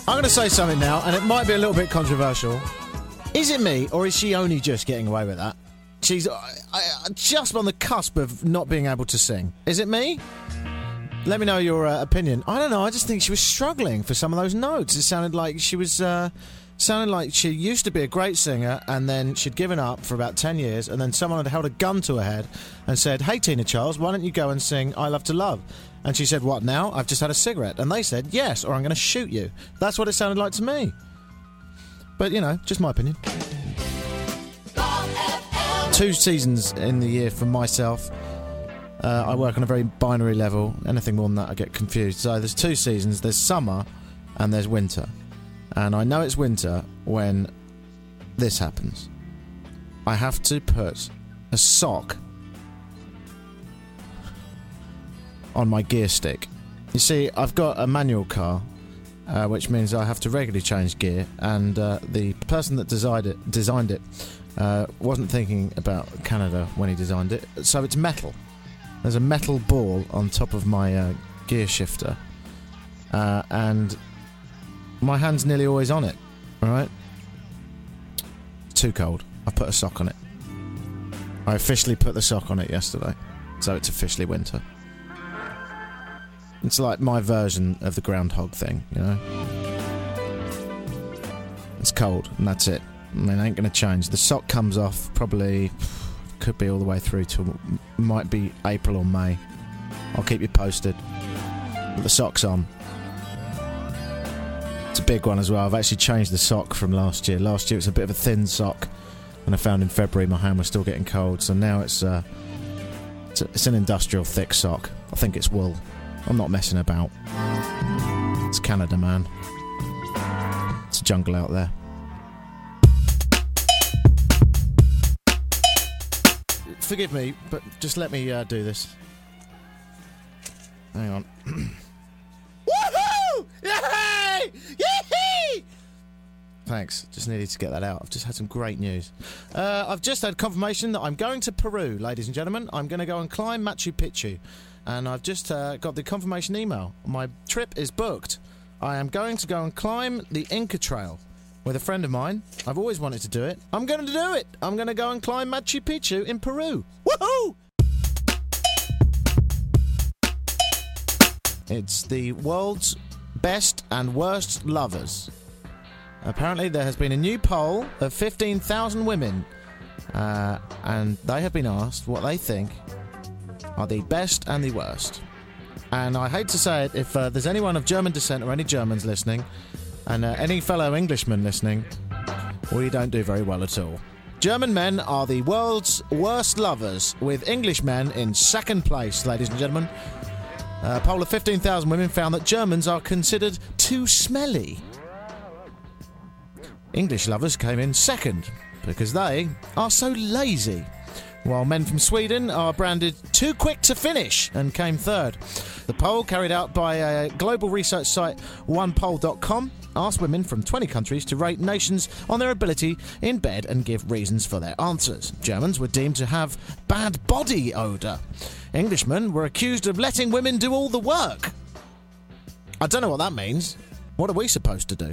I'm going to say something now, and it might be a little bit controversial. Is it me, or is she only just getting away with that? She's just on the cusp of not being able to sing. Is it me? Let me know your opinion. I don't know, I just think she was struggling for some of those notes. It sounded like she was... sounded like she used to be a great singer, and then she'd given up for about 10 years, and then someone had held a gun to her head and said, "Hey, Tina Charles, why don't you go and sing I Love to Love?" And she said, "What now? I've just had a cigarette." And they said, "Yes, or I'm going to shoot you." That's what it sounded like to me. But, you know, just my opinion. 2 seasons in the year for myself. I work on a very binary level. Anything more than that, I get confused. So there's 2 seasons. There's summer and there's winter. And I know it's winter when this happens. I have to put a sock on my gear stick. You see, I've got a manual car, which means I have to regularly change gear, and the person that designed it wasn't thinking about Canada when he designed it, so it's metal. There's a metal ball on top of my gear shifter, and my hand's nearly always on it, alright? Too cold. I put a sock on it. I officially put the sock on it yesterday, so it's officially winter. It's like my version of the groundhog thing, you know? It's cold, and that's it. I mean, it ain't gonna change. The sock comes off, probably, could be all the way through to, might be April or May. I'll keep you posted. But the sock's on. It's a big one as well. I've actually changed the sock from last year. Last year it was a bit of a thin sock, and I found in February my hand was still getting cold, so now it's an industrial thick sock. I think it's wool. I'm not messing about. It's Canada, man. It's a jungle out there. Forgive me, but just let me do this. Hang on. Woohoo! Yay! Yee! Thanks. Just needed to get that out. I've just had some great news. I've just had confirmation that I'm going to Peru, ladies and gentlemen. I'm going to go and climb Machu Picchu. And I've just got the confirmation email. My trip is booked. I am going to go and climb the Inca Trail with a friend of mine. I've always wanted to do it. I'm going to do it. I'm going to go and climb Machu Picchu in Peru. Woohoo! It's the world's best and worst lovers. Apparently there has been a new poll of 15,000 women, and they have been asked what they think are the best and the worst. And I hate to say it, if there's anyone of German descent or any Germans listening, and any fellow Englishmen listening, we don't do very well at all. German men are the world's worst lovers, with English men in second place, ladies and gentlemen. A poll of 15,000 women found that Germans are considered too smelly. English lovers came in second, because they are so lazy. While men from Sweden are branded too quick to finish and came third. The poll, carried out by a global research site onepoll.com, asked women from 20 countries to rate nations on their ability in bed and give reasons for their answers. Germans were deemed to have bad body odour. Englishmen were accused of letting women do all the work. I don't know what that means. What are we supposed to do?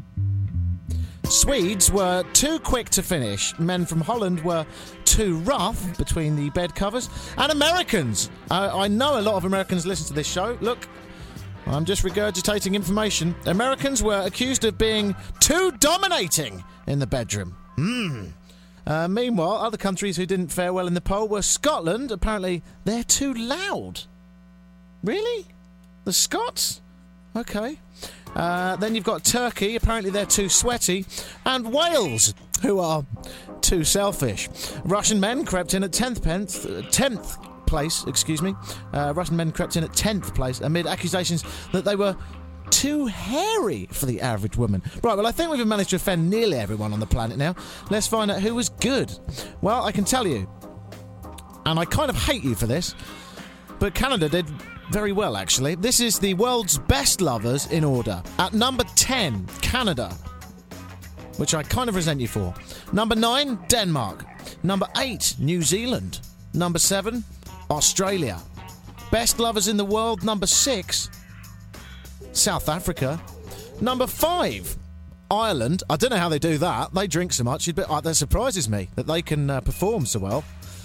Swedes were too quick to finish. Men from Holland were too rough between the bed covers. And Americans! I know a lot of Americans listen to this show. Look, I'm just regurgitating information. Americans were accused of being too dominating in the bedroom. Meanwhile, other countries who didn't fare well in the poll were Scotland. Apparently, they're too loud. Really? The Scots? Okay. Then you've got Turkey. Apparently they're too sweaty. And Wales, who are too selfish. Russian men crept in at 10th place. Russian men crept in at 10th place amid accusations that they were too hairy for the average woman. Right, well, I think we've managed to offend nearly everyone on the planet now. Let's find out who was good. Well, I can tell you, and I kind of hate you for this, but Canada did very well, actually. This is the world's best lovers in order. At number 10, Canada, which I kind of resent you for. Number 9, Denmark. Number 8, New Zealand. Number 7, Australia. Best lovers in the world, number 6, South Africa. Number 5, Ireland. I don't know how they do that. They drink so much. That surprises me that they can perform so well.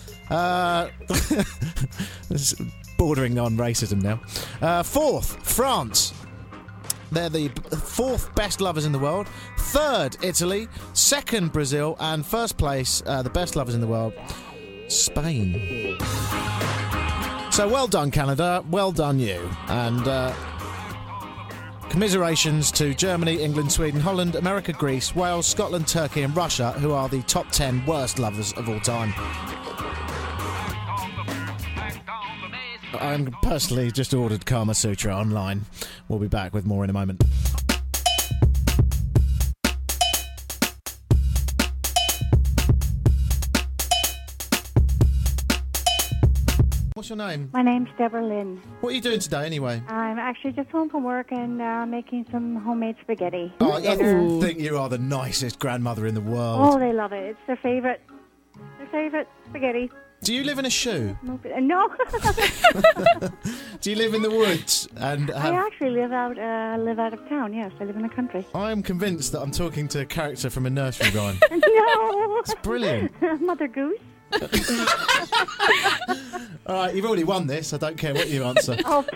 This is bordering on racism now. 4th, France. They're the 4th best lovers in the world. 3rd, Italy. 2nd, Brazil. And 1st place, the best lovers in the world, Spain. So well done, Canada. Well done, you. And commiserations to Germany, England, Sweden, Holland, America, Greece, Wales, Scotland, Turkey and Russia, who are the top 10 worst lovers of all time. I'm personally just ordered Kama Sutra online. We'll be back with more in a moment. What's your name? My name's Deborah Lynn. What are you doing today, anyway? I'm actually just home from work and making some homemade spaghetti. Oh, I think you are the nicest grandmother in the world. Oh, they love it. It's their favourite spaghetti. Do you live in a shoe? No. Do you live in the woods? And I actually live out of town, yes. I live in the country. I am convinced that I'm talking to a character from a nursery rhyme. No. It's brilliant. Mother Goose. All right, you've already won this. I don't care what you answer. Oh.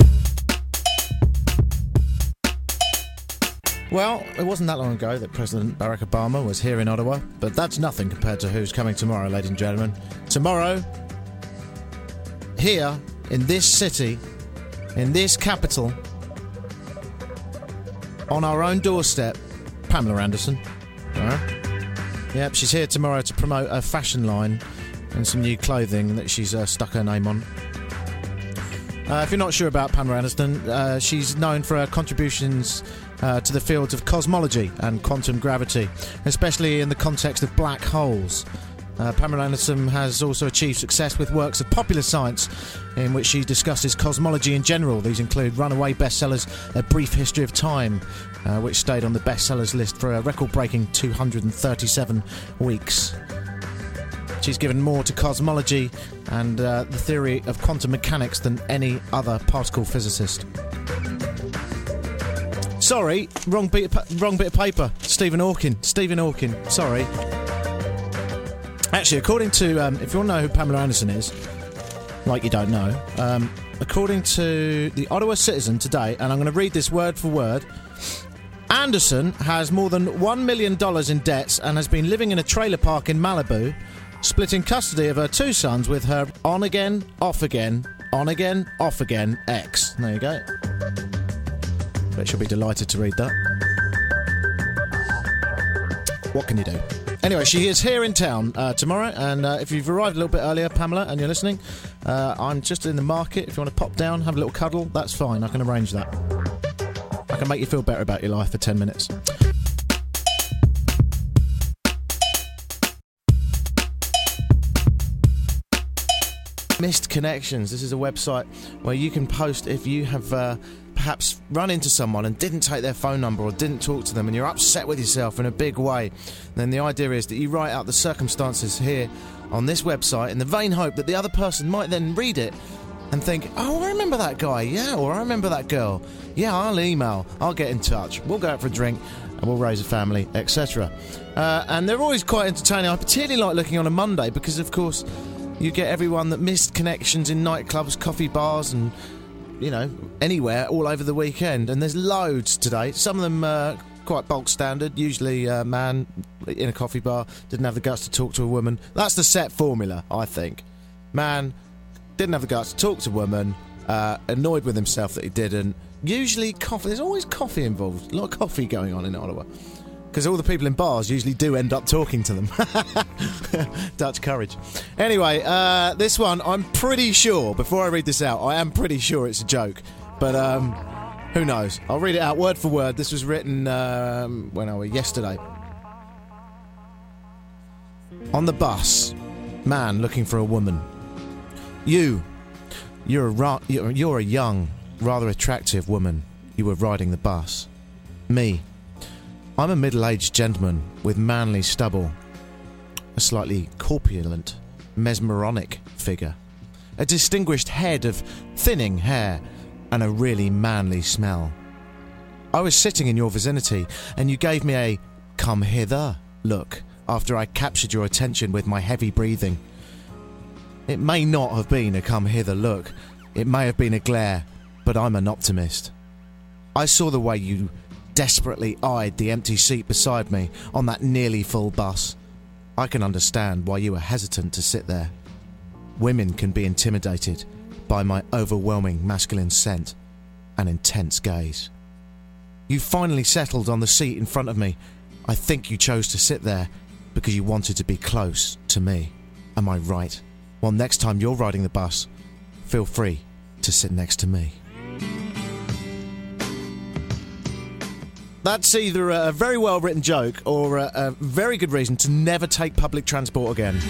Well, it wasn't that long ago that President Barack Obama was here in Ottawa, but that's nothing compared to who's coming tomorrow, ladies and gentlemen. Tomorrow, here, in this city, in this capital, on our own doorstep, Pamela Anderson. All right? Yep, she's here tomorrow to promote a fashion line and some new clothing that she's stuck her name on. If you're not sure about Pamela Anderson, she's known for her contributions to the fields of cosmology and quantum gravity, especially in the context of black holes. Pamela Anderson has also achieved success with works of popular science in which she discusses cosmology in general. These include runaway bestsellers A Brief History of Time, which stayed on the bestsellers list for a record-breaking 237 weeks. She's given more to cosmology and the theory of quantum mechanics than any other particle physicist. Sorry, wrong bit of paper. Stephen Hawking. Sorry. Actually, according to if you want to know who Pamela Anderson is, like you don't know, according to the Ottawa Citizen today, and I'm going to read this word for word. Anderson has more than $1 million in debts and has been living in a trailer park in Malibu, splitting custody of her 2 sons with her on-again, off-again, on-again, off-again ex. There you go. Bet she'll be delighted to read that. What can you do? Anyway, she is here in town tomorrow, and if you've arrived a little bit earlier, Pamela, and you're listening, I'm just in the market. If you want to pop down, have a little cuddle, that's fine. I can arrange that. I can make you feel better about your life for 10 minutes. Missed Connections. This is a website where you can post if you have perhaps run into someone and didn't take their phone number or didn't talk to them and you're upset with yourself in a big way. Then the idea is that you write out the circumstances here on this website in the vain hope that the other person might then read it and think, oh, I remember that guy, yeah, or I remember that girl. Yeah, I'll email, I'll get in touch, we'll go out for a drink and we'll raise a family, etc. And they're always quite entertaining. I particularly like looking on a Monday because, of course, you get everyone that missed connections in nightclubs, coffee bars and, you know, anywhere all over the weekend. And there's loads today. Some of them quite bulk standard. Usually a man in a coffee bar didn't have the guts to talk to a woman. That's the set formula, I think. Man didn't have the guts to talk to a woman, annoyed with himself that he didn't. Usually coffee. There's always coffee involved. A lot of coffee going on in Ottawa. Because all the people in bars usually do end up talking to them. Dutch courage. Anyway, this one, I'm pretty sure, before I read this out, I am pretty sure it's a joke. But who knows? I'll read it out word for word. This was written, yesterday. On the bus, man looking for a woman. You're a young, rather attractive woman. You were riding the bus. Me. I'm a middle-aged gentleman with manly stubble, a slightly corpulent, mesmeronic figure, a distinguished head of thinning hair, and a really manly smell. I was sitting in your vicinity, and you gave me a "come hither" look after I captured your attention with my heavy breathing. It may not have been a "come hither" look. It may have been a glare, but I'm an optimist. I saw the way you desperately eyed the empty seat beside me on that nearly full bus. I can understand why you were hesitant to sit there. Women can be intimidated by my overwhelming masculine scent and intense gaze. You finally settled on the seat in front of me. I think you chose to sit there because you wanted to be close to me. Am I right? Well, next time you're riding the bus, feel free to sit next to me. That's either a very well-written joke or a very good reason to never take public transport again.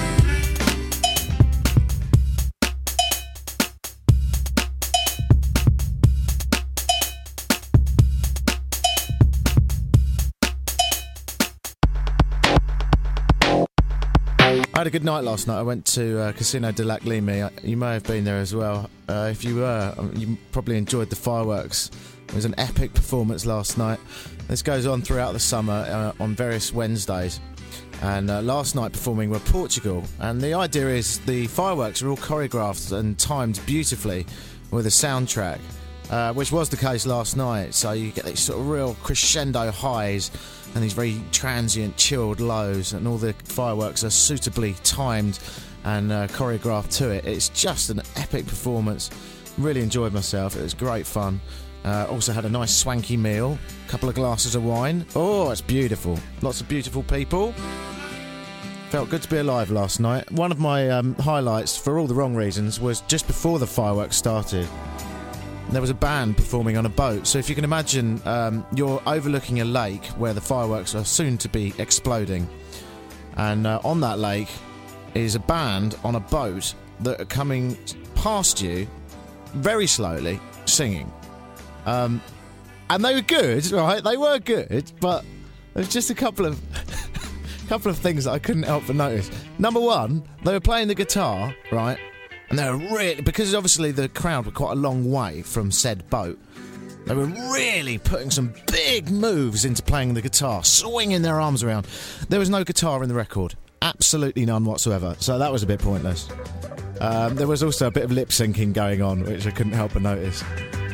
I had a good night last night. I went to Casino de Lac Limi. You may have been there as well. If you were, you probably enjoyed the fireworks. It was an epic performance last night. This goes on throughout the summer on various Wednesdays. And last night performing were Portugal. And the idea is the fireworks are all choreographed and timed beautifully with a soundtrack, which was the case last night. So you get these sort of real crescendo highs and these very transient, chilled lows, and all the fireworks are suitably timed and choreographed to it. It's just an epic performance. Really enjoyed myself. It was great fun. Also had a nice swanky meal, a couple of glasses of wine. Oh, it's beautiful. Lots of beautiful people. Felt good to be alive last night. One of my highlights, for all the wrong reasons, was just before the fireworks started. There was a band performing on a boat. So if you can imagine, you're overlooking a lake where the fireworks are soon to be exploding. And on that lake is a band on a boat that are coming past you very slowly, singing. And they were good, right? They were good, but there's just a couple of things that I couldn't help but notice. Number one, they were playing the guitar, right? And they were really, because obviously the crowd were quite a long way from said boat, they were really putting some big moves into playing the guitar, swinging their arms around. There was no guitar in the record. Absolutely none whatsoever. So that was a bit pointless. There was also a bit of lip syncing going on, which I couldn't help but notice.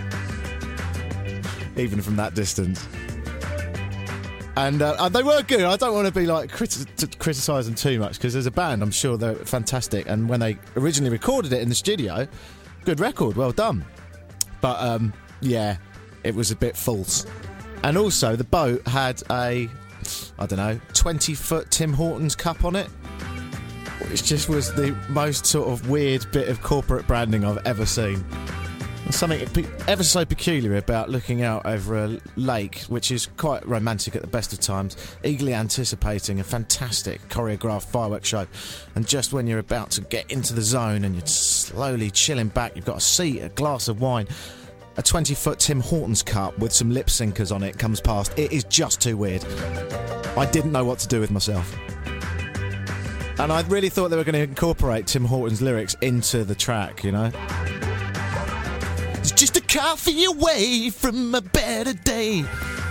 Even from that distance. And they were good. I don't want to be like criticise them too much, because as a band, I'm sure they're fantastic. And when they originally recorded it in the studio, good record, well done. But yeah, it was a bit false. And also, the boat had a, 20-foot Tim Hortons cup on it, which just was the most sort of weird bit of corporate branding I've ever seen. Something ever so peculiar about looking out over a lake, which is quite romantic at the best of times, eagerly anticipating a fantastic choreographed fireworks show. And just when you're about to get into the zone and you're slowly chilling back, you've got a seat, a glass of wine, a 20-foot Tim Hortons cup with some lip syncers on it comes past. It is just too weird. I didn't know what to do with myself. And I really thought they were going to incorporate Tim Hortons lyrics into the track, you know? It's just a coffee away from a better day.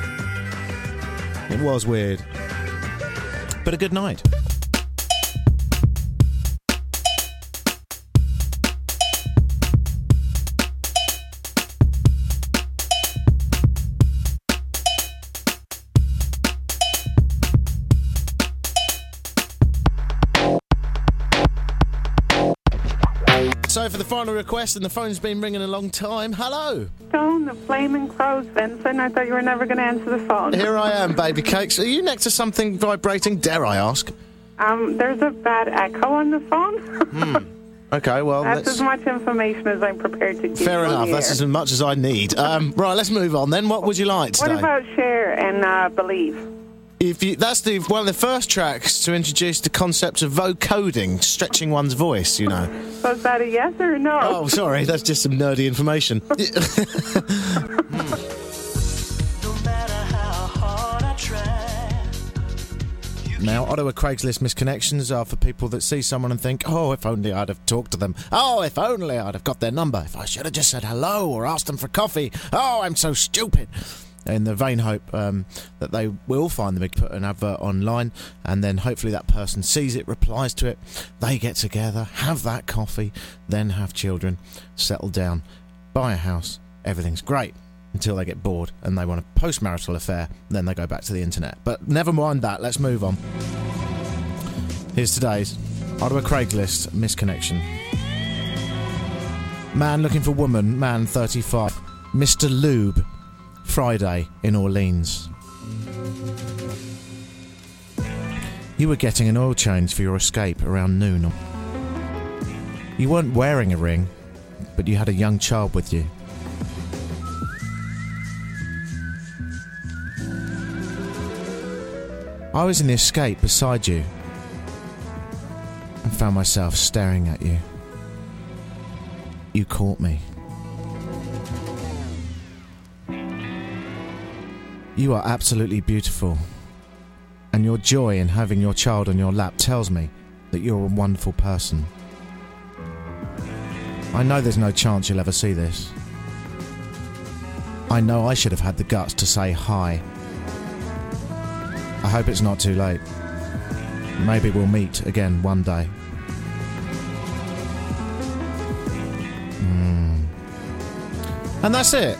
It was weird. But a good night. So for the final request, and the phone's been ringing a long time. Hello. Stone, the Flaming Crows, Vincent. I thought you were never going to answer the phone. Here I am, baby cakes. Are you next to something vibrating, dare I ask? There's a bad echo on the phone. Okay, well, that's as much information as I'm prepared to give. Fair enough. That's as much as I need. Right, let's move on then. What would you like today? What about Cher and Believe? That's one of the first tracks to introduce the concept of vocoding, stretching one's voice, you know. So is that a yes or a no? Oh, sorry, that's just some nerdy information. Now, Ottawa Craigslist misconnections are for people that see someone and think, oh, if only I'd have talked to them. Oh, if only I'd have got their number. If I should have just said hello or asked them for coffee. Oh, I'm so stupid. in the vain hope that they will find the big put an advert online, and then hopefully that person sees it, replies to it, they get together, have that coffee, then have children, settle down, buy a house, everything's great until they get bored and they want a post-marital affair, then they go back to the internet. But never mind that, let's move on. Here's today's Ottawa Craigslist misconnection. Man looking for woman, man 35. Mr. Lube, Friday in Orleans. You were getting an oil change for your escape around noon. You weren't wearing a ring, but you had a young child with you. I was in the escape beside you and found myself staring at you. You caught me. You are absolutely beautiful, and your joy in having your child on your lap tells me that you're a wonderful person. I know there's no chance you'll ever see this. I know I should have had the guts to say hi. I hope it's not too late. Maybe we'll meet again one day. And that's it.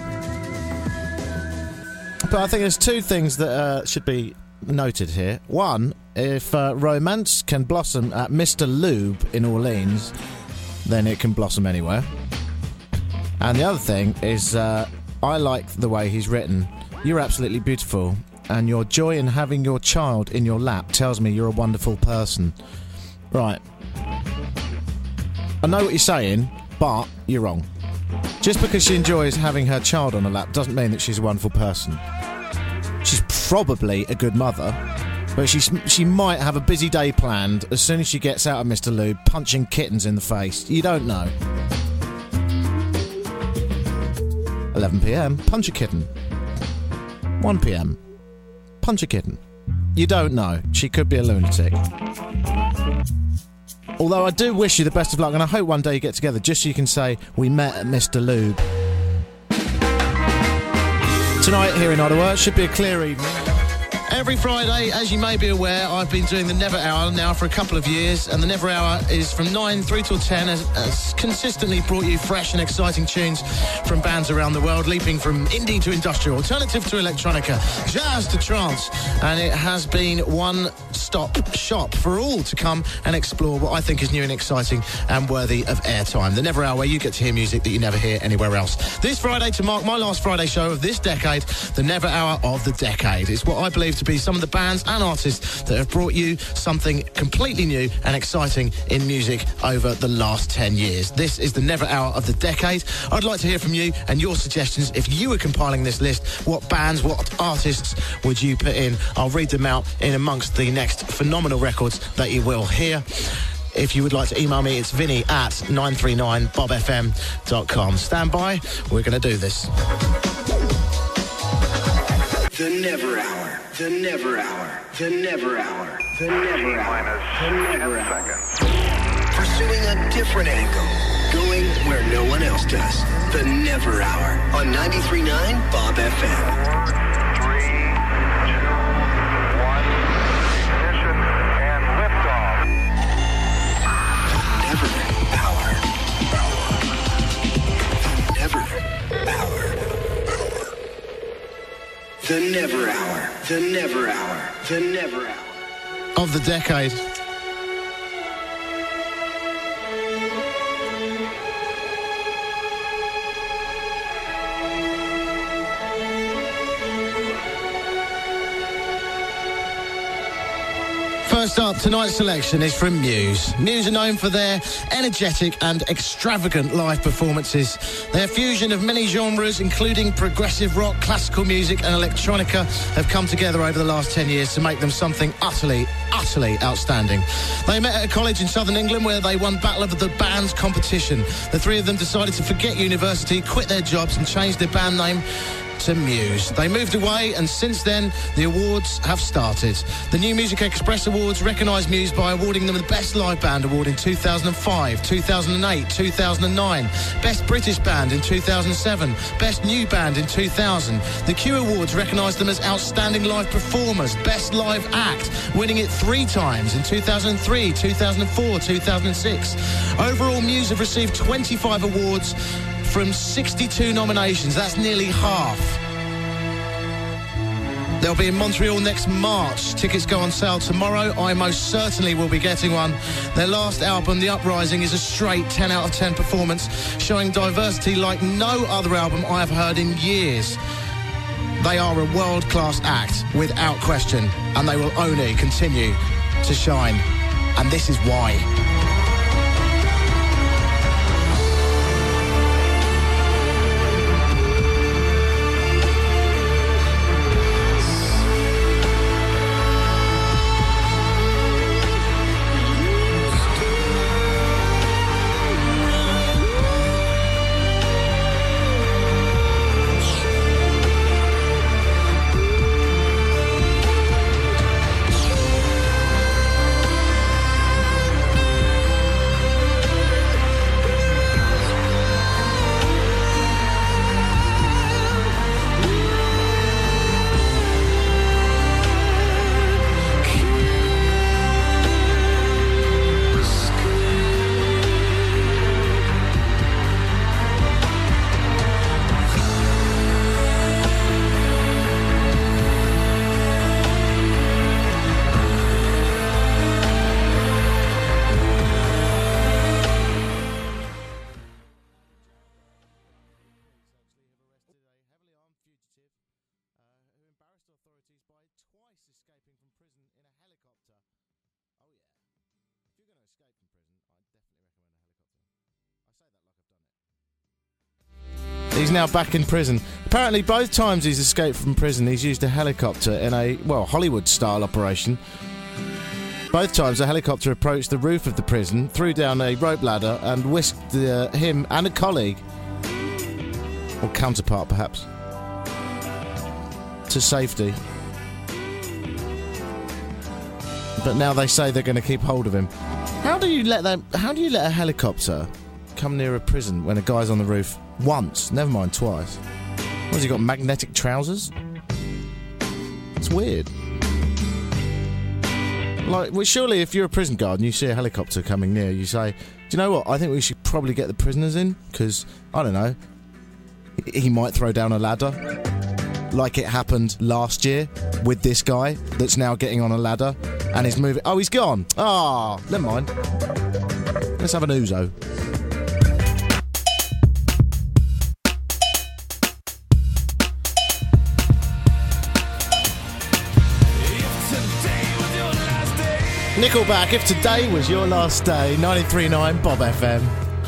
But I think there's two things that should be noted here. One, if romance can blossom at Mr. Lube in Orleans, then it can blossom anywhere. And the other thing is, I like the way he's written. You're absolutely beautiful, and your joy in having your child in your lap tells me you're a wonderful person. Right. I know what you're saying, but you're wrong. Just because she enjoys having her child on her lap doesn't mean that she's a wonderful person. She's probably a good mother, but she might have a busy day planned as soon as she gets out of Mr. Lube, punching kittens in the face. You don't know. 11 p.m, punch a kitten. 1 p.m, punch a kitten. You don't know. She could be a lunatic. Although I do wish you the best of luck, and I hope one day you get together just so you can say, we met at Mr. Lube. Tonight here in Ottawa, it should be a clear evening. Every Friday, as you may be aware, I've been doing the Never Hour now for a couple of years, and the Never Hour is from 9 through till 10, has consistently brought you fresh and exciting tunes from bands around the world, leaping from indie to industrial, alternative to electronica, jazz to trance, and it has been one-stop shop for all to come and explore what I think is new and exciting and worthy of airtime. The Never Hour, where you get to hear music that you never hear anywhere else. This Friday, to mark my last Friday show of this decade, the Never Hour of the decade is what I believe to be some of the bands and artists that have brought you something completely new and exciting in music over the last 10 years. This is the Never Hour of the decade. I'd like to hear from you and your suggestions. If you were compiling this list, what bands, what artists would you put in? I'll read them out in amongst the next phenomenal records that you will hear. If you would like to email me, it's vinny@939bobfm.com. Stand by, we're going to do this. The Never Hour, the Never Hour, the Never Hour, the Never Hour, the Never Hour. Pursuing a different angle, going where no one else does. The Never Hour on 93.9 Bob FM. 4, 3, 2, 1, ignition and liftoff. The Never Hour, the Never Hour, the Never Hour of the decade. First up, tonight's selection is from Muse. Muse are known for their energetic and extravagant live performances. Their fusion of many genres, including progressive rock, classical music and electronica, have come together over the last 10 years to make them something utterly outstanding. They met at a college in southern England where they won Battle of the Bands competition. The three of them decided to forget university, quit their jobs and change their band name to Muse. They moved away, and since then, the awards have started. The New Music Express Awards recognise Muse by awarding them the Best Live Band Award in 2005, 2008, 2009, Best British Band in 2007, Best New Band in 2000. The Q Awards recognised them as Outstanding Live Performers, Best Live Act, winning it 3 times in 2003, 2004, 2006. Overall, Muse have received 25 awards from 62 nominations. That's nearly half. They'll be in Montreal next March. Tickets go on sale tomorrow. I most certainly will be getting one. Their last album, The Uprising, is a straight 10 out of 10 performance, showing diversity like no other album I have heard in years. They are a world-class act, without question, and they will only continue to shine. And this is why. He's now back in prison. Apparently, both times he's escaped from prison, he's used a helicopter in a, Hollywood-style operation. Both times, a helicopter approached the roof of the prison, threw down a rope ladder, and whisked him and a colleague, or counterpart perhaps, to safety. But now they say they're going to keep hold of him. How do you let a helicopter come near a prison when a guy's on the roof once, never mind twice? What, has he got magnetic trousers? It's weird. Like, well, surely if you're a prison guard and you see a helicopter coming near, you say, do you know what, I think we should probably get the prisoners in, because, I don't know, he might throw down a ladder, like it happened last year with this guy that's now getting on a ladder and he's moving. Oh, he's gone. Ah, never mind. Let's have an ouzo. Nickelback, If Today Was Your Last Day, 93.9 Bob FM.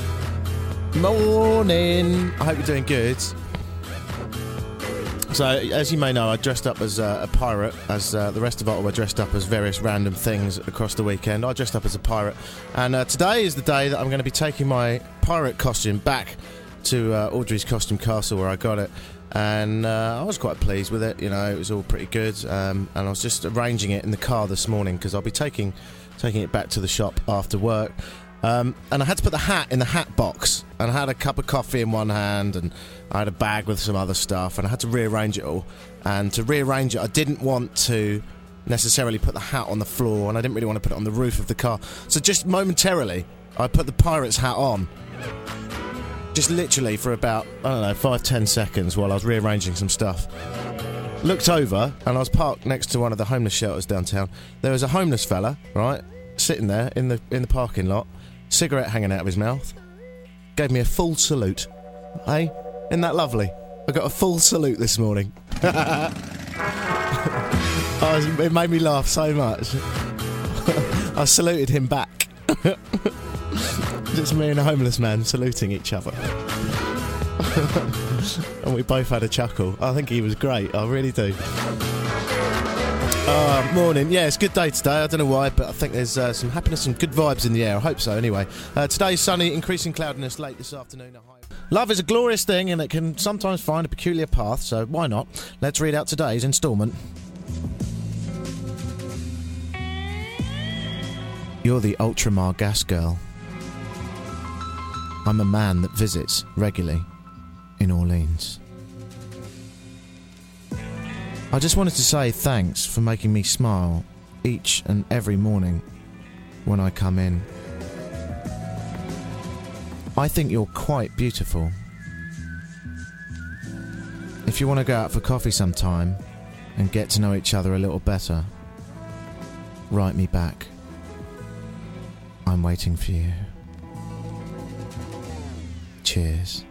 Morning. I hope you're doing good. So, as you may know, I dressed up as a pirate, as the rest of Ottawa dressed up as various random things across the weekend. I dressed up as a pirate, and today is the day that I'm going to be taking my pirate costume back to Audrey's Costume Castle, where I got it. And I was quite pleased with it, you know, it was all pretty good, and I was just arranging it in the car this morning, because I'll be taking it back to the shop after work, and I had to put the hat in the hat box, and I had a cup of coffee in one hand, and I had a bag with some other stuff, and I had to rearrange it all. And to rearrange it, I didn't want to necessarily put the hat on the floor, and I didn't really want to put it on the roof of the car, so just momentarily I put the pirate's hat on. Just literally for about, 5-10 seconds while I was rearranging some stuff. Looked over, and I was parked next to one of the homeless shelters downtown. There was a homeless fella, right, sitting there in the parking lot, cigarette hanging out of his mouth. Gave me a full salute. Hey, isn't that lovely? I got a full salute this morning. It made me laugh so much. I saluted him back. Just me and a homeless man saluting each other. And we both had a chuckle. I think he was great, I really do. Morning. Yeah, it's a good day today. I don't know why, but I think there's some happiness and good vibes in the air. I hope so, anyway. Today's sunny, increasing cloudiness late this afternoon. Love is a glorious thing, and it can sometimes find a peculiar path, so why not? Let's read out today's instalment. You're the Ultramar gas girl. I'm a man that visits regularly in Orleans. I just wanted to say thanks for making me smile each and every morning when I come in. I think you're quite beautiful. If you want to go out for coffee sometime and get to know each other a little better, write me back. I'm waiting for you. Cheers.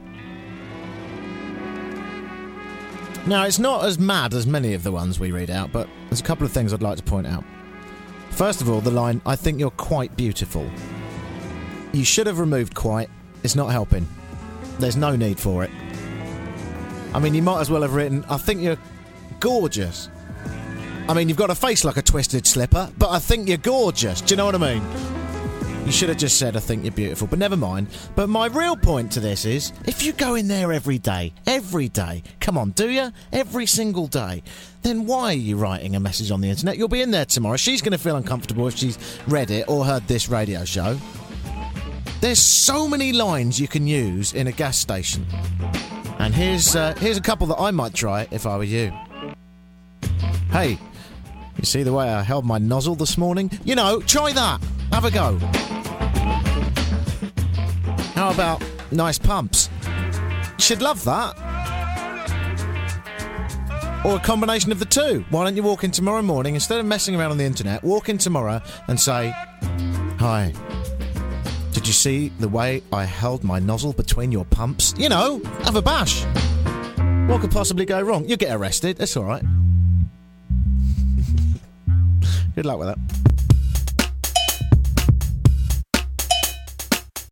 Now, it's not as mad as many of the ones we read out, but there's a couple of things I'd like to point out. First of all, the line, I think you're quite beautiful. You should have removed quite. It's not helping. There's no need for it. I mean, you might as well have written, I think you're gorgeous. I mean, you've got a face like a twisted slipper, but I think you're gorgeous. Do you know what I mean? You should have just said, I think you're beautiful, but never mind. But my real point to this is, if you go in there every day, come on, do you? Every single day, then why are you writing a message on the internet? You'll be in there tomorrow. She's going to feel uncomfortable if she's read it or heard this radio show. There's so many lines you can use in a gas station. And here's a couple that I might try if I were you. Hey, you see the way I held my nozzle this morning? You know, try that. Have a go. How about nice pumps? She'd love that. Or a combination of the two. Why don't you walk in tomorrow morning, instead of messing around on the internet, walk in tomorrow and say, hi, did you see the way I held my nozzle between your pumps? You know, have a bash. What could possibly go wrong? You'll get arrested. That's all right. Good luck with that.